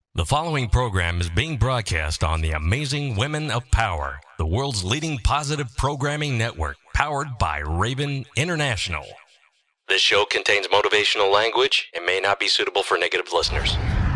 The following program is being broadcast on the Amazing Women of Power, the world's leading positive programming network, powered by Raven International. This show contains motivational language and may not be suitable for negative listeners.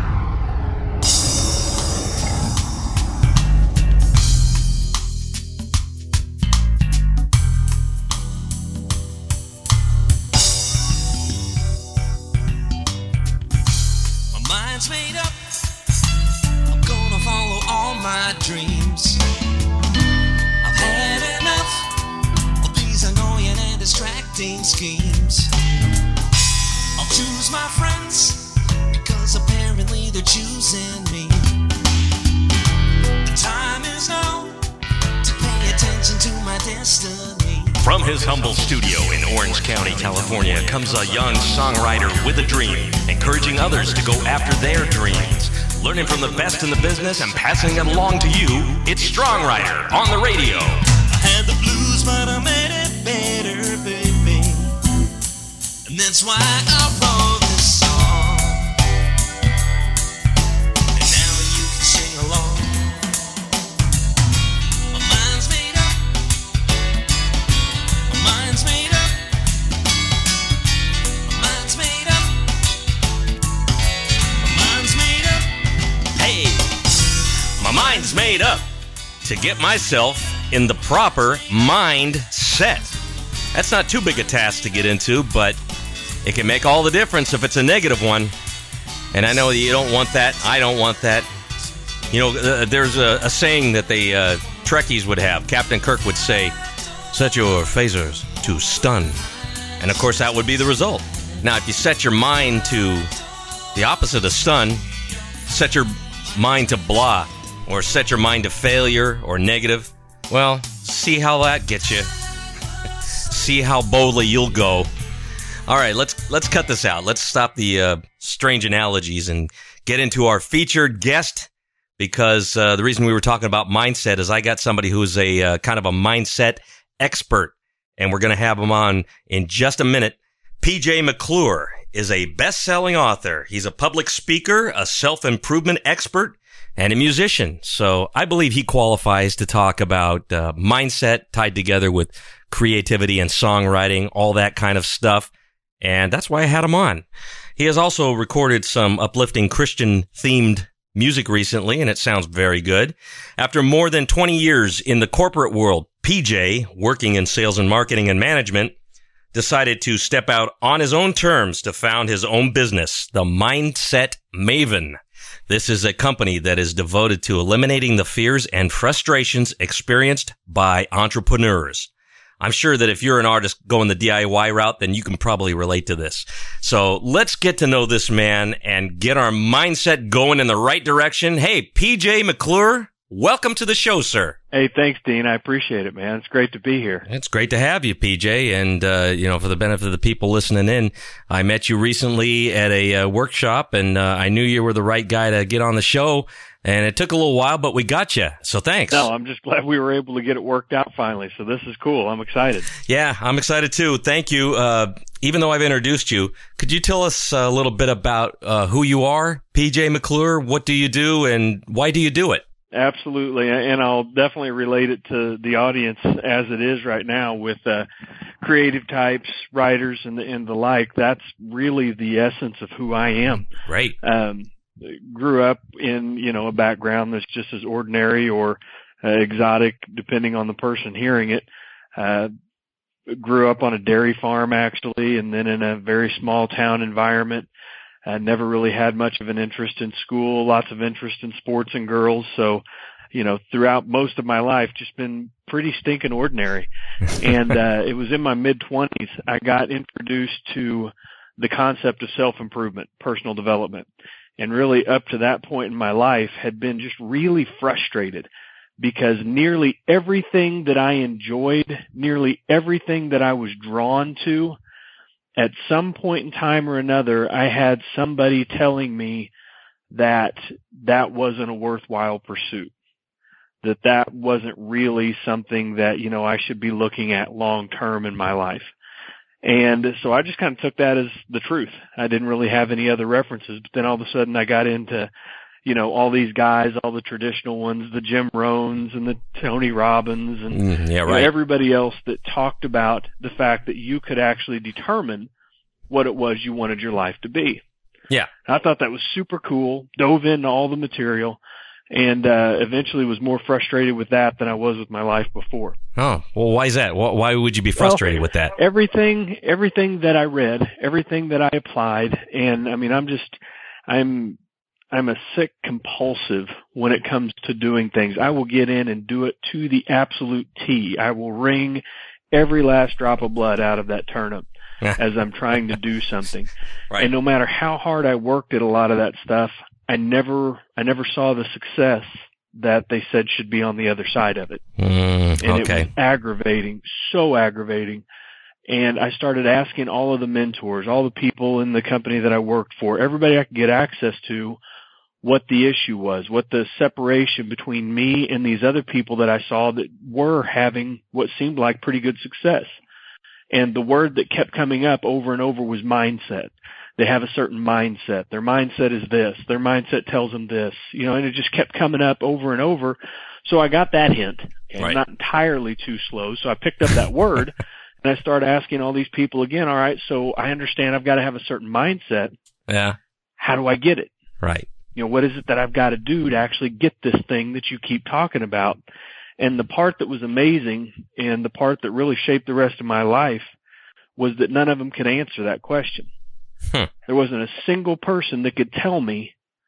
My mind's made up. I'm gonna follow all my dreams. I've had enough of these annoying and distracting schemes. I'll choose my friends because apparently they're choosing me. The time is now to pay attention to my destiny. From his humble studio in Orange County, California, comes a young songwriter with a dream, encouraging others to go after their dreams. Learning from the best in the business and passing it along to you, it's Strongwriter on the radio. I had the blues, but I made it better, baby. And that's why I wrote this song. And now you can sing along. My mind's made up. My mind's made up. My mind's made up. My mind's made up. Hey, my mind's made up to get myself in the proper mindset. That's not too big a task to get into, but it can make all the difference if it's a negative one. And I know that you don't want that. I don't want that. You know, there's a saying that the Trekkies would have. Captain Kirk would say, set your phasers to stun. And, of course, that would be the result. Now, if you set your mind to the opposite of stun, set your mind to blah, or set your mind to failure or negative, well, see how that gets you. See how boldly you'll go. All right, let's cut this out. Let's stop the strange analogies and get into our featured guest, because the reason we were talking about mindset is I got somebody who's a kind of a mindset expert, and we're going to have him on in just a minute. PJ McClure is a best-selling author. He's a public speaker, a self-improvement expert, and a musician. So I believe he qualifies to talk about mindset tied together with creativity and songwriting, all that kind of stuff. And that's why I had him on. He has also recorded some uplifting Christian-themed music recently, and it sounds very good. After more than 20 years in the corporate world, PJ, working in sales and marketing and management, decided to step out on his own terms to found his own business, the Mindset Maven. This is a company that is devoted to eliminating the fears and frustrations experienced by entrepreneurs. I'm sure that if you're an artist going the DIY route, then you can probably relate to this. So let's get to know this man and get our mindset going in the right direction. Hey, PJ McClure, welcome to the show, sir. Hey, thanks, Dean. I appreciate it, man. It's great to be here. It's great to have you, PJ. And, for the benefit of the people listening in, I met you recently at a workshop, and I knew you were the right guy to get on the show. And it took a little while, but we got you. So thanks. No, I'm just glad we were able to get it worked out finally. So this is cool. I'm excited. Yeah, I'm excited too. Thank you. Even though I've introduced you, could you tell us a little bit about who you are, PJ McClure? What do you do, and why do you do it? Absolutely. And I'll definitely relate it to the audience as it is right now with creative types, writers, and the like. That's really the essence of who I am. Great. Grew up in, a background that's just as ordinary or exotic, depending on the person hearing it. Grew up on a dairy farm, actually, and then in a very small town environment. I never really had much of an interest in school, lots of interest in sports and girls. So, throughout most of my life, just been pretty stinking ordinary. And it was in my mid-20s I got introduced to the concept of self-improvement, personal development. And really up to that point in my life had been just really frustrated because nearly everything that I enjoyed, nearly everything that I was drawn to, at some point in time or another, I had somebody telling me that that wasn't a worthwhile pursuit, that wasn't really something that, I should be looking at long term in my life. And so I just kind of took that as the truth. I didn't really have any other references, but then all of a sudden I got into, all these guys, all the traditional ones, the Jim Rohns and the Tony Robbins and everybody else that talked about the fact that you could actually determine what it was you wanted your life to be. Yeah. I thought that was super cool, dove into all the material, and eventually was more frustrated with that than I was with my life before. Oh, well, why is that? Why would you be frustrated with that? Everything that I read, everything that I applied, and I mean, I'm a sick compulsive when it comes to doing things. I will get in and do it to the absolute T. I will wring every last drop of blood out of that turnip as I'm trying to do something. Right. And no matter how hard I worked at a lot of that stuff, I never saw the success that they said should be on the other side of it. And it was aggravating, so aggravating. And I started asking all of the mentors, all the people in the company that I worked for, everybody I could get access to, what the issue was, what the separation between me and these other people that I saw that were having what seemed like pretty good success. And the word that kept coming up over and over was mindset. They have a certain mindset. Their mindset is this. Their mindset tells them this, and it just kept coming up over and over. So I got that hint. Okay? Right. Not entirely too slow. So I picked up that word and I started asking all these people again, all right, so I understand I've got to have a certain mindset. Yeah. How do I get it? Right. What is it that I've got to do to actually get this thing that you keep talking about? And the part that was amazing and the part that really shaped the rest of my life was that none of them could answer that question. There wasn't a single person that could tell me,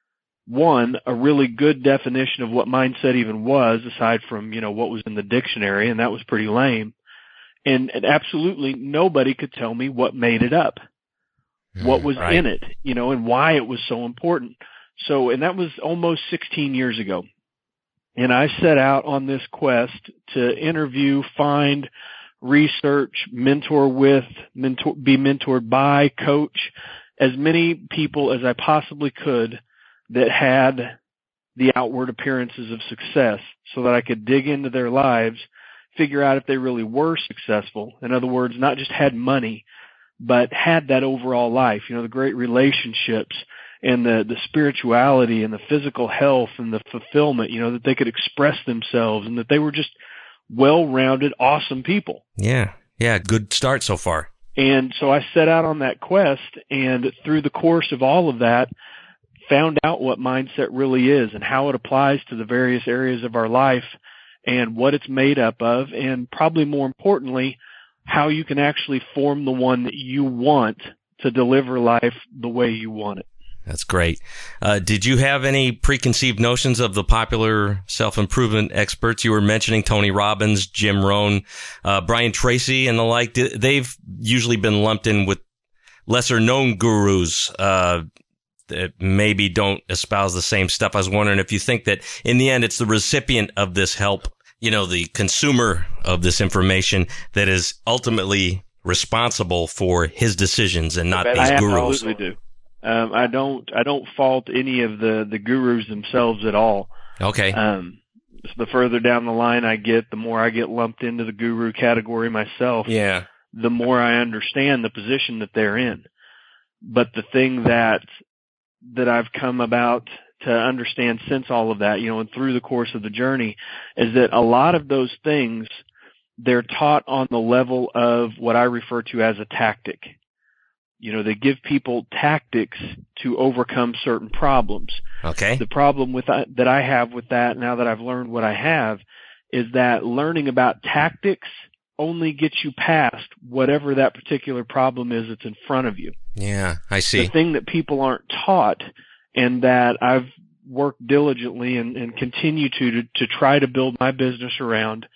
one, a really good definition of what mindset even was, aside from, what was in the dictionary, and that was pretty lame. And absolutely nobody could tell me what made it up, what was in it, and why it was so important. So, and that was almost 16 years ago. And I set out on this quest to interview, find, research, mentor with, be mentored by, coach as many people as I possibly could that had the outward appearances of success so that I could dig into their lives, figure out if they really were successful. In other words, not just had money, but had that overall life, the great relationships and the spirituality and the physical health and the fulfillment, that they could express themselves and that they were just well-rounded, awesome people. Yeah. Yeah. Good start so far. And so I set out on that quest, and through the course of all of that, found out what mindset really is and how it applies to the various areas of our life and what it's made up of, and probably more importantly, how you can actually form the one that you want to deliver life the way you want it. That's great. Did you have any preconceived notions of the popular self-improvement experts? You were mentioning Tony Robbins, Jim Rohn, Brian Tracy, and the like. They've usually been lumped in with lesser-known gurus that maybe don't espouse the same stuff. I was wondering if you think that in the end it's the recipient of this help, the consumer of this information, that is ultimately responsible for his decisions and not these gurus. I absolutely do. I don't fault any of the gurus themselves at all. Okay. So the further down the line I get, the more I get lumped into the guru category myself. Yeah. The more I understand the position that they're in. But the thing that I've come about to understand since all of that, and through the course of the journey, is that a lot of those things, they're taught on the level of what I refer to as a tactic. They give people tactics to overcome certain problems. Okay. The problem that I have with that, now that I've learned what I have, is that learning about tactics only gets you past whatever that particular problem is that's in front of you. Yeah, I see. The thing that people aren't taught, and that I've worked diligently and continue to try to build my business around,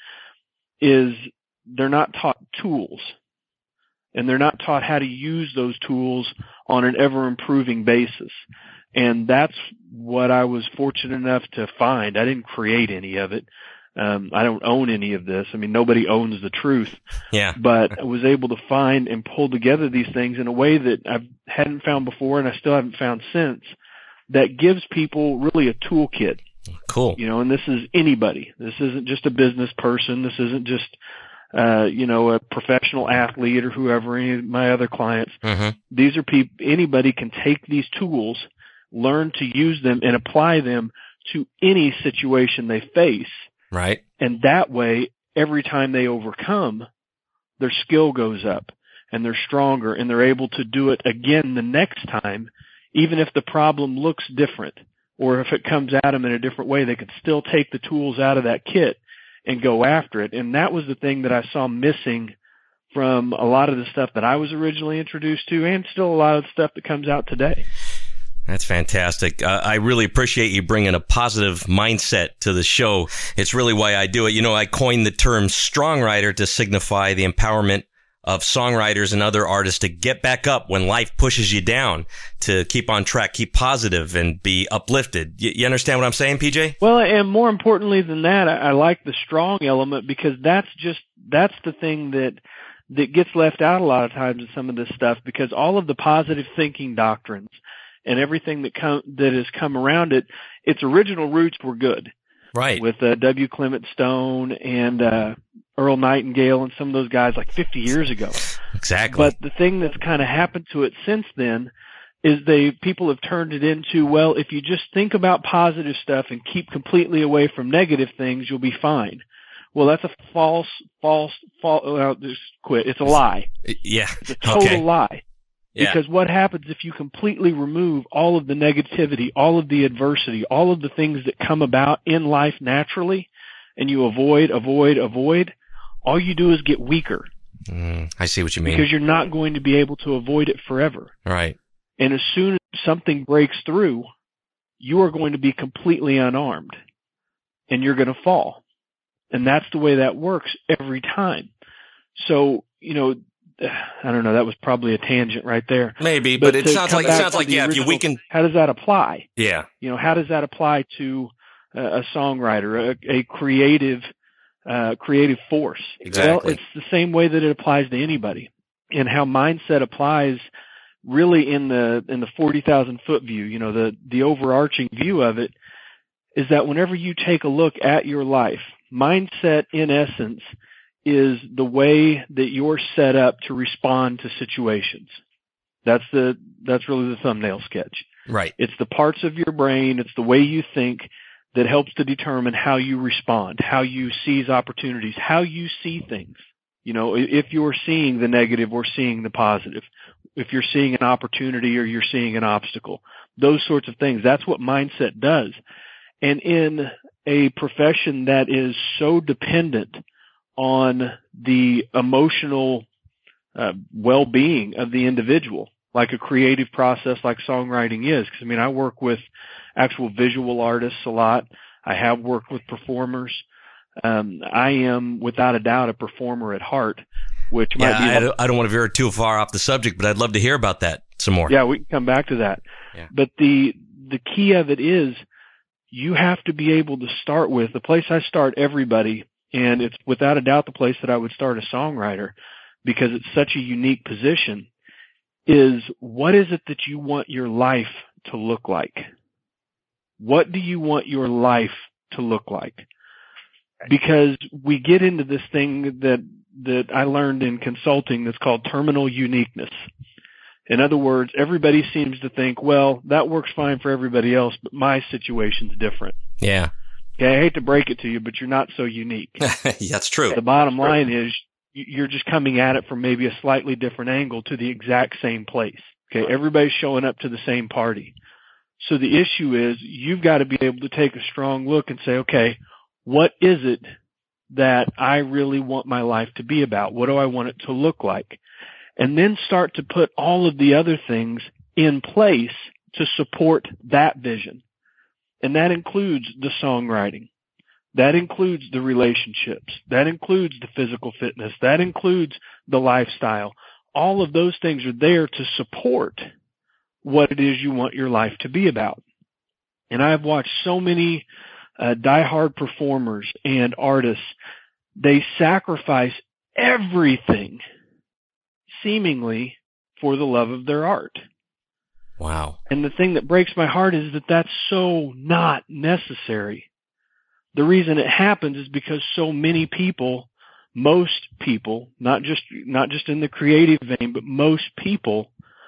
is they're not taught tools. And they're not taught how to use those tools on an ever-improving basis. And that's what I was fortunate enough to find. I didn't create any of it. I don't own any of this. I mean, nobody owns the truth. Yeah. But I was able to find and pull together these things in a way that I hadn't found before, and I still haven't found since, that gives people really a toolkit. Cool. And this is anybody. This isn't just a business person. This isn't just a professional athlete or whoever, any of my other clients. Mm-hmm. These are people, anybody can take these tools, learn to use them and apply them to any situation they face. Right. And that way, every time they overcome, their skill goes up and they're stronger and they're able to do it again the next time, even if the problem looks different or if it comes at them in a different way, they can still take the tools out of that kit and go after it. And that was the thing that I saw missing from a lot of the stuff that I was originally introduced to, and still a lot of the stuff that comes out today. That's fantastic. I really appreciate you bringing a positive mindset to the show. It's really why I do it. You know, I coined the term songwriter to signify the empowerment of songwriters and other artists to get back up when life pushes you down, to keep on track, keep positive, and be uplifted. You understand what I'm saying, PJ? Well, and more importantly than that, I like the strong element, because that's the thing that gets left out a lot of times in some of this stuff, because all of the positive thinking doctrines and everything that has come around it, its original roots were good. Right. With W. Clement Stone and Earl Nightingale and some of those guys like 50 years ago. Exactly. But the thing that's kind of happened to it since then is people have turned it into, well, if you just think about positive stuff and keep completely away from negative things, you'll be fine. Well, that's a false, just quit. It's a lie. Yeah. It's a total lie. Yeah. Because what happens if you completely remove all of the negativity, all of the adversity, all of the things that come about in life naturally, and you avoid, all you do is get weaker. I see what you mean. Because you're not going to be able to avoid it forever. Right. And as soon as something breaks through, you are going to be completely unarmed, and you're going to fall. And that's the way that works every time. So, you know, I don't know, that was probably a tangent right there. Maybe, but it sounds like yeah, if you weaken. How does that apply? Yeah. You know, how does that apply to a songwriter, a creative force? Exactly. Well, it's the same way that it applies to anybody. And how mindset applies really in the 40,000 foot view, you know, the overarching view of it, is that whenever you take a look at your life, mindset in essence is the way that you're set up to respond to situations. That's really the thumbnail sketch. Right. It's the parts of your brain, it's the way you think that helps to determine how you respond, how you seize opportunities, how you see things. You know, if you're seeing the negative or seeing the positive, if you're seeing an opportunity or you're seeing an obstacle, those sorts of things. That's what mindset does. And in a profession that is so dependent on the emotional well-being of the individual, like a creative process like songwriting is. Because, I mean, I work with actual visual artists a lot. I have worked with performers. I am, without a doubt, a performer at heart, which might be... I don't want to veer too far off the subject, but I'd love to hear about that some more. Yeah, we can come back to that. Yeah. But the key of it is you have to be able to start with, the place I start everybody, and it's without a doubt the place that I would start a songwriter, because it's such a unique position, is what is it that you want your life to look like? What do you want your life to look like? Because we get into this thing that I learned in consulting that's called terminal uniqueness. In other words, everybody seems to think, well, that works fine for everybody else, but my situation's different. Yeah. Okay, I hate to break it to you, but you're not so unique. That's true. The bottom line is you're just coming at it from maybe a slightly different angle to the exact same place. Okay, everybody's showing up to the same party. So the issue is you've got to be able to take a strong look and say, okay, what is it that I really want my life to be about? What do I want it to look like? And then start to put all of the other things in place to support that vision. And that includes the songwriting. That includes the relationships. That includes the physical fitness. That includes the lifestyle. All of those things are there to support what it is you want your life to be about. And I've watched so many diehard performers and artists. They sacrifice everything seemingly for the love of their art. Wow. And the thing that breaks my heart is that that's so not necessary. The reason it happens is because so many people, most people, not just in the creative vein, but most people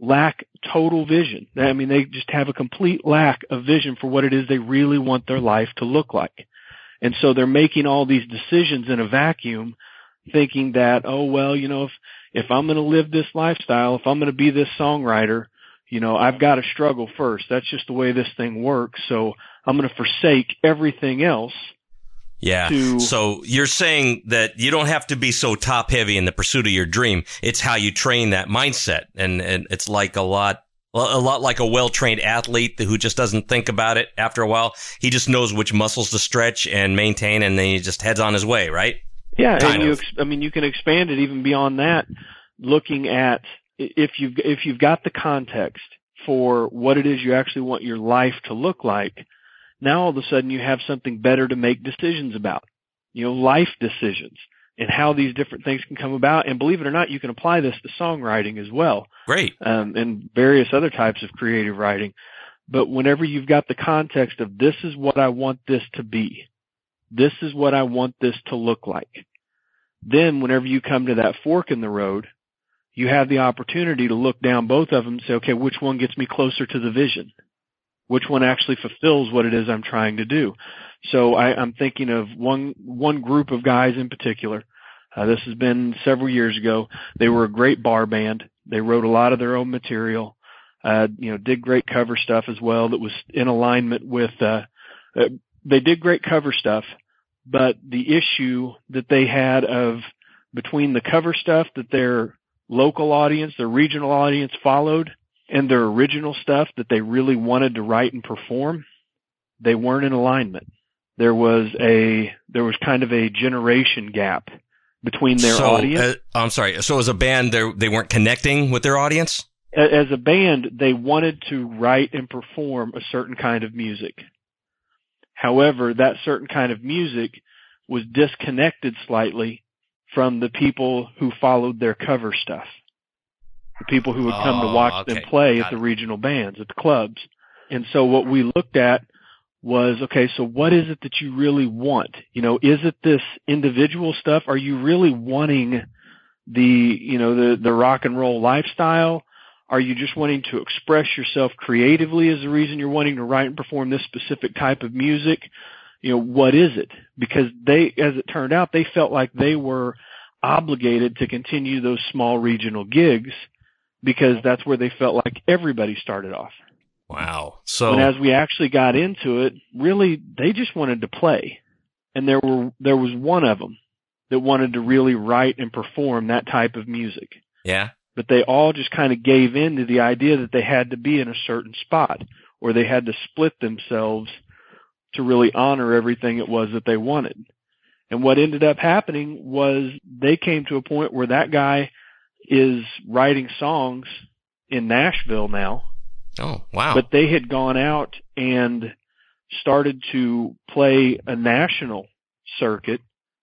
lack total vision. I mean, they just have a complete lack of vision for what it is they really want their life to look like. And so they're making all these decisions in a vacuum, thinking that, oh, well, you know, if I'm going to live this lifestyle, if I'm going to be this songwriter, you know, I've got to struggle first. That's just the way this thing works. So I'm going to forsake everything else. Yeah. So you're saying that you don't have to be so top heavy in the pursuit of your dream. It's how you train that mindset. And it's like a lot like a well-trained athlete who just doesn't think about it after a while. He just knows which muscles to stretch and maintain, and then he just heads on his way, right? Yeah. And you can expand it even beyond that, looking at if you've got the context for what it is you actually want your life to look like. Now all of a sudden you have something better to make decisions about, you know, life decisions and how these different things can come about. And believe it or not, you can apply this to songwriting as well. Great. And various other types of creative writing. But whenever you've got the context of this is what I want this to be, this is what I want this to look like, then whenever you come to that fork in the road, you have the opportunity to look down both of them and say, okay, which one gets me closer to the vision? Which one actually fulfills what it is I'm trying to do? So I'm thinking of one group of guys in particular. This has been several years ago. They were a great bar band. They wrote a lot of their own material. Did great cover stuff as well that was in alignment with, they did great cover stuff, but the issue that they had of between the cover stuff that their local audience, their regional audience followed, and their original stuff that they really wanted to write and perform, they weren't in alignment. There was kind of a generation gap between their audience. I'm sorry. So as a band, they weren't connecting with their audience? As a band, they wanted to write and perform a certain kind of music. However, that certain kind of music was disconnected slightly from the people who followed their cover stuff. The people who would come to watch them play at the regional bands, at the clubs. And so what we looked at was, okay, so what is it that you really want? You know, is it this individual stuff? Are you really wanting the rock and roll lifestyle? Are you just wanting to express yourself creatively as the reason you're wanting to write and perform this specific type of music? You know, what is it? Because as it turned out, they felt like they were obligated to continue those small regional gigs because that's where they felt like everybody started off. Wow. So and as we actually got into it, really, they just wanted to play. And there was one of them that wanted to really write and perform that type of music. Yeah. But they all just kind of gave in to the idea that they had to be in a certain spot or they had to split themselves to really honor everything it was that they wanted. And what ended up happening was they came to a point where that guy is writing songs in Nashville now. Oh, wow. But they had gone out and started to play a national circuit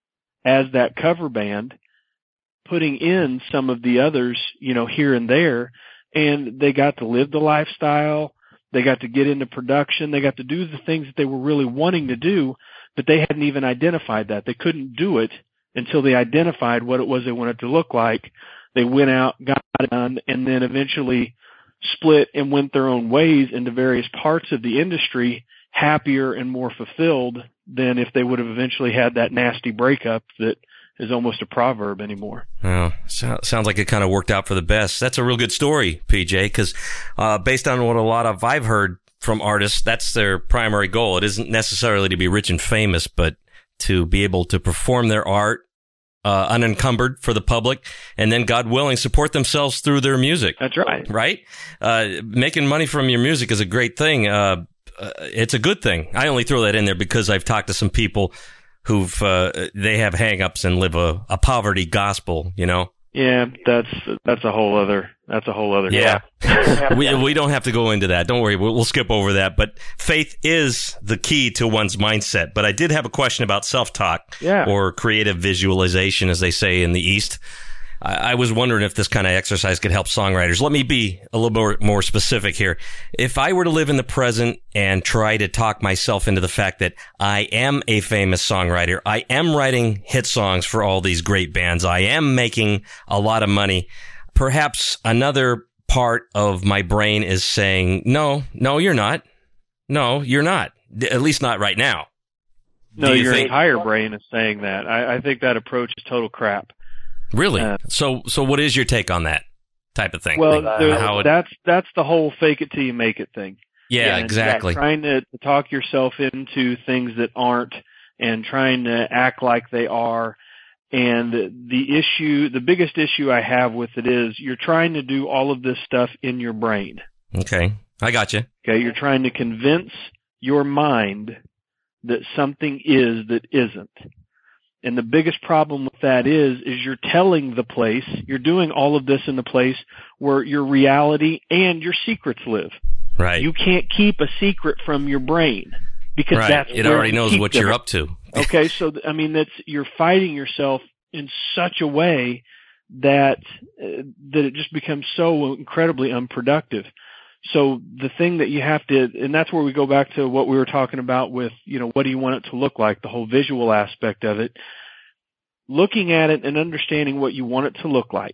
as that cover band, putting in some of the others, you know, here and there. And they got to live the lifestyle. They got to get into production. They got to do the things that they were really wanting to do, but they hadn't even identified that. They couldn't do it until they identified what it was they wanted to look like. They went out, got it done, and then eventually split and went their own ways into various parts of the industry, happier and more fulfilled than if they would have eventually had that nasty breakup that is almost a proverb anymore. Oh, sounds like it kind of worked out for the best. That's a real good story, PJ, because based on what a lot of I've heard from artists, that's their primary goal. It isn't necessarily to be rich and famous, but to be able to perform their art unencumbered for the public, and then, God willing, support themselves through their music. That's right. Right? Making money from your music is a great thing. It's a good thing. I only throw that in there because I've talked to some people who've they have hang-ups and live a poverty gospel, you know? Yeah, that's a whole other yeah. we don't have to go into that. Don't worry, we'll skip over that. But faith is the key to one's mindset. But I did have a question about self-talk, or creative visualization, as they say in the East. I was wondering if this kind of exercise could help songwriters. Let me be a little more specific here. If I were to live in the present and try to talk myself into the fact that I am a famous songwriter, I am writing hit songs for all these great bands, I am making a lot of money, perhaps another part of my brain is saying, no, you're not. No, you're not. At least not right now. No, your entire brain is saying that. I think that approach is total crap. Really? So what is your take on that type of thing? Well, that's the whole fake it till you make it thing. Yeah, exactly. Trying to talk yourself into things that aren't and trying to act like they are. And the biggest issue I have with it is you're trying to do all of this stuff in your brain. Okay. I got you. Okay. You're trying to convince your mind that something is that isn't. And the biggest problem with that is you're telling the place, you're doing all of this in the place where your reality and your secrets live. Right. You can't keep a secret from your brain because that's it already knows what you're up to. Okay, so you're fighting yourself in such a way that it just becomes so incredibly unproductive. So the thing that you have to, and that's where we go back to what we were talking about with, what do you want it to look like, the whole visual aspect of it, looking at it and understanding what you want it to look like,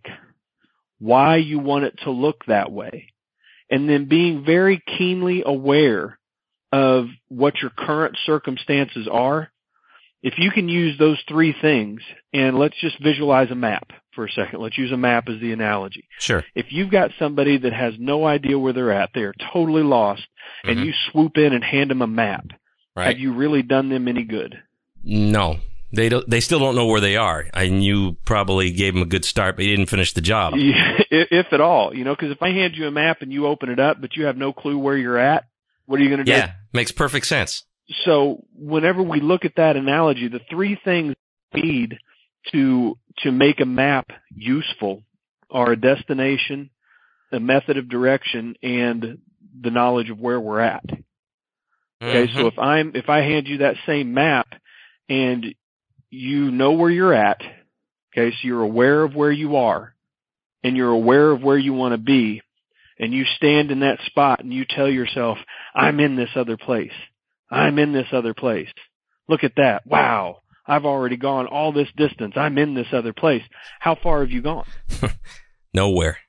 why you want it to look that way, and then being very keenly aware of what your current circumstances are. If you can use those three things, and let's just visualize a map for a second. Let's use a map as the analogy. Sure. If you've got somebody that has no idea where they're at, they are totally lost, and you swoop in and hand them a map, have you really done them any good? No. They still don't know where they are, and you probably gave them a good start, but you didn't finish the job. If at all, because if I hand you a map and you open it up, but you have no clue where you're at, what are you going to do? Yeah, makes perfect sense. So whenever we look at that analogy, the three things we need to make a map useful are a destination, a method of direction, and the knowledge of where we're at. Okay, so if I hand you that same map and you know where you're at, okay, so you're aware of where you are and you're aware of where you want to be, and you stand in that spot and you tell yourself, I'm in this other place. I'm in this other place. Look at that. Wow. I've already gone all this distance. I'm in this other place. How far have you gone? Nowhere.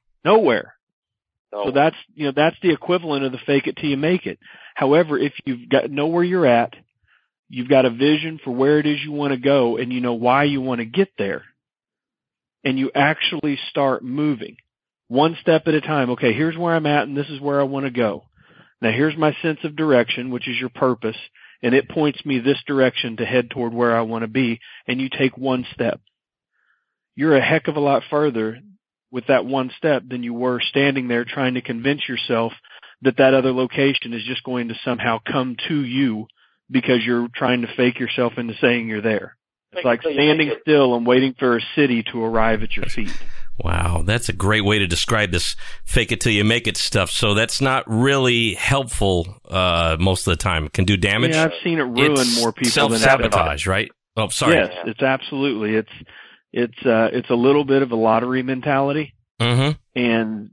So that's the equivalent of the fake it till you make it. However, if you've got know where you're at, you've got a vision for where it is you want to go, and you know why you want to get there, and you actually start moving one step at a time. Okay, here's where I'm at, and this is where I want to go. Now here's my sense of direction, which is your purpose, and it points me this direction to head toward where I want to be, and you take one step. You're a heck of a lot further with that one step than you were standing there trying to convince yourself that other location is just going to somehow come to you because you're trying to fake yourself into saying you're there. It's like standing still and waiting for a city to arrive at your feet. Wow, that's a great way to describe this fake it till you make it stuff. So that's not really helpful most of the time. It can do damage. Yeah, I've seen it ruin more people than self-sabotage, right? Oh, sorry. Yes, it's absolutely. It's a little bit of a lottery mentality. Mm-hmm. And,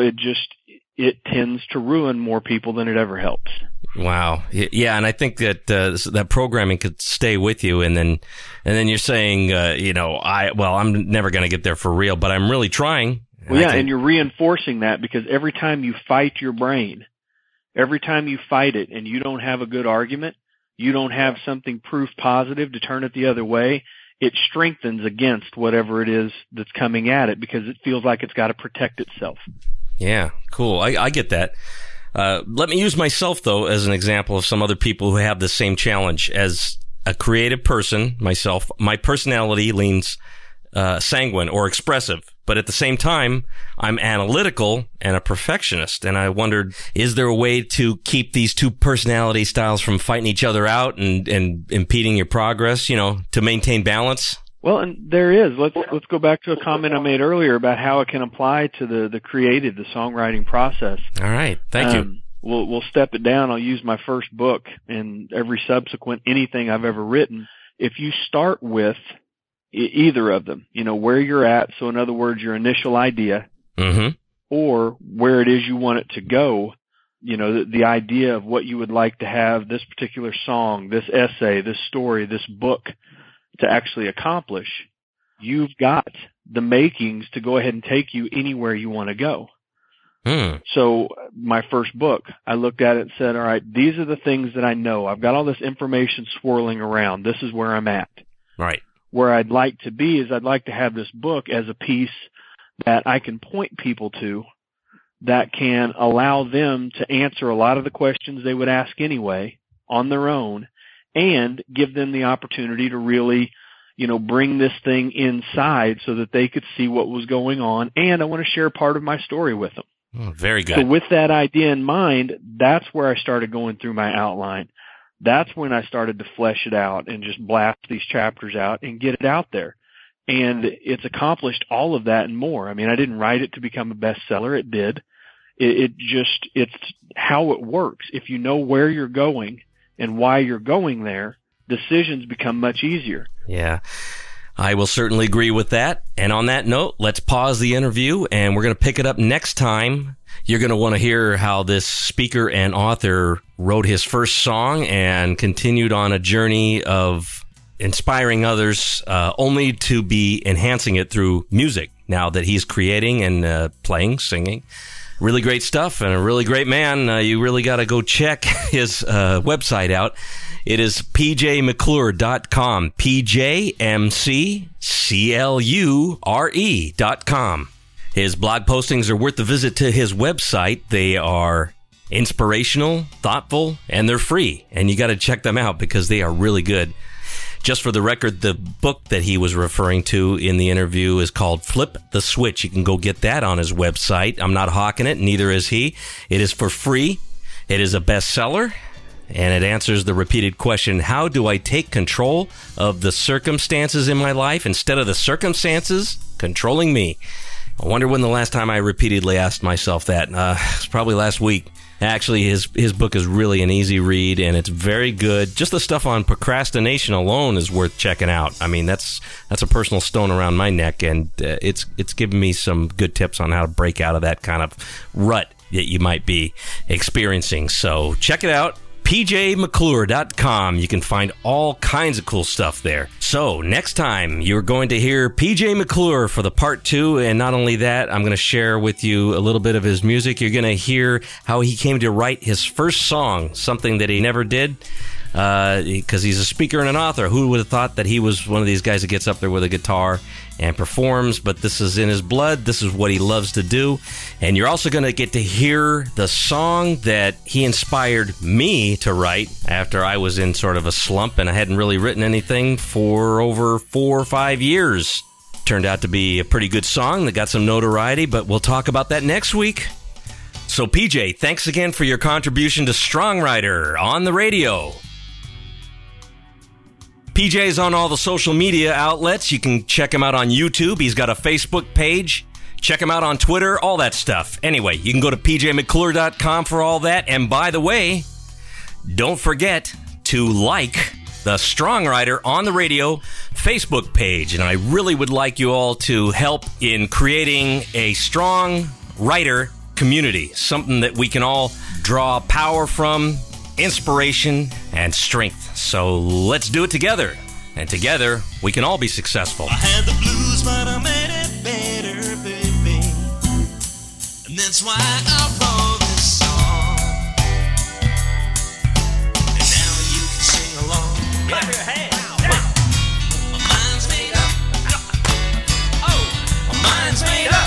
it tends to ruin more people than it ever helps. Wow. Yeah, and I think that that programming could stay with you, and then you're saying, I'm never going to get there for real, but I'm really trying. And you're reinforcing that because every time you fight your brain, every time you fight it and you don't have a good argument, you don't have something proof positive to turn it the other way, it strengthens against whatever it is that's coming at it because it feels like it's got to protect itself. Yeah, cool. I get that. Let me use myself, though, as an example of some other people who have the same challenge. As a creative person, myself, my personality leans sanguine or expressive. But at the same time, I'm analytical and a perfectionist. And I wondered, is there a way to keep these two personality styles from fighting each other out and impeding your progress, to maintain balance? Well, and there is. Let's go back to a comment I made earlier about how it can apply to the creative, the songwriting process. All right. Thank you. We'll step it down. I'll use my first book and every subsequent anything I've ever written. If you start with either of them, where you're at, so in other words, your initial idea, or where it is you want it to go, the idea of what you would like to have this particular song, this essay, this story, this book to actually accomplish, you've got the makings to go ahead and take you anywhere you want to go. So my first book, I looked at it and said, all right, these are the things that I know. I've got all this information swirling around. This is where I'm at. Right. Where I'd like to be is I'd like to have this book as a piece that I can point people to that can allow them to answer a lot of the questions they would ask anyway on their own, and give them the opportunity to really, bring this thing inside so that they could see what was going on. And I want to share part of my story with them. Oh, very good. So with that idea in mind, that's where I started going through my outline. That's when I started to flesh it out and just blast these chapters out and get it out there. And it's accomplished all of that and more. I mean, I didn't write it to become a bestseller. It did. It's how it works. If you know where you're going and why you're going there, decisions become much easier. Yeah, I will certainly agree with that. And on that note, let's pause the interview, and we're going to pick it up next time. You're going to want to hear how this speaker and author wrote his first song and continued on a journey of inspiring others, only to be enhancing it through music now that he's creating and playing, singing. Really great stuff and a really great man. You really got to go check his website out. It is pjmcclure.com, pjmcclure.com. His blog postings are worth the visit to his website. They are inspirational, thoughtful, and they're free. And you got to check them out because they are really good. Just for the record, the book that he was referring to in the interview is called Flip the Switch. You can go get that on his website. I'm not hawking it, neither is he. It is for free. It is a bestseller, and it answers the repeated question, how do I take control of the circumstances in my life instead of the circumstances controlling me? I wonder when the last time I repeatedly asked myself that. It's probably last week. Actually, his book is really an easy read, and it's very good. Just the stuff on procrastination alone is worth checking out. I mean, that's a personal stone around my neck, and it's given me some good tips on how to break out of that kind of rut that you might be experiencing. So check it out. pjmcclure.com. You can find all kinds of cool stuff there. So next time you're going to hear PJ McClure for the part 2, and not only that, I'm going to share with you a little bit of his music. You're going to hear how he came to write his first song, something that he never did, because he's a speaker and an author. Who would have thought that he was one of these guys that gets up there with a guitar and performs? But this is in his blood. This is what he loves to do. And you're also going to get to hear the song that he inspired me to write after I was in sort of a slump and I hadn't really written anything for over 4 or 5 years. Turned out to be a pretty good song that got some notoriety, but we'll talk about that next week. So PJ, thanks again for your contribution to Strongwriter on the radio. PJ's on all the social media outlets. You can check him out on YouTube. He's got a Facebook page. Check him out on Twitter, all that stuff. Anyway, you can go to pjmcclure.com for all that. And by the way, don't forget to like the Strongwriter on the Radio Facebook page. And I really would like you all to help in creating a strong writer community, something that we can all draw power from, inspiration, and strength. So let's do it together. And together, we can all be successful. I had the blues, but I made it better, baby. And that's why I wrote this song. And now you can sing along. Clap your hands. My mind's made up. Oh, my mind's made up.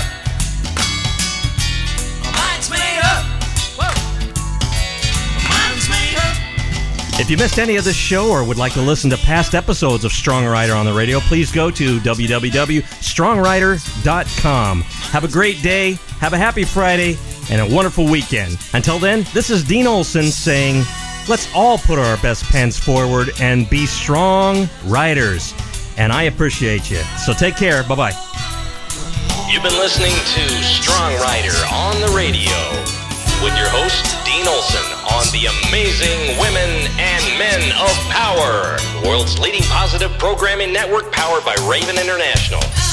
My mind's made up. Whoa. My mind's made up. If you missed any of this show or would like to listen to past episodes of Strongwriter on the Radio, please go to www.strongwriter.com. Have a great day, have a happy Friday, and a wonderful weekend. Until then, this is Dean Olson saying, let's all put our best pens forward and be strong writers. And I appreciate you. So take care. Bye-bye. You've been listening to Strongwriter on the Radio with your host, Dean Olson, on the amazing Women and Men of Power, the world's leading positive programming network powered by Raven International.